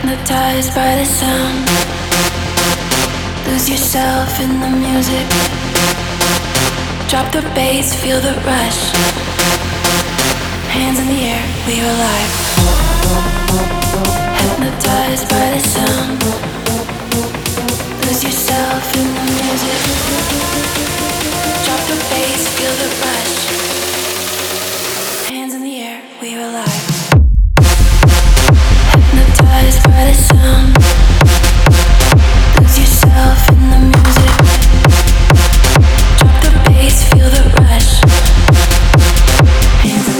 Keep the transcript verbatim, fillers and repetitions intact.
Hypnotized by the sound, lose yourself in the music. Drop the bass, feel the rush. Hands in the air, we are alive. Hypnotized by the sound,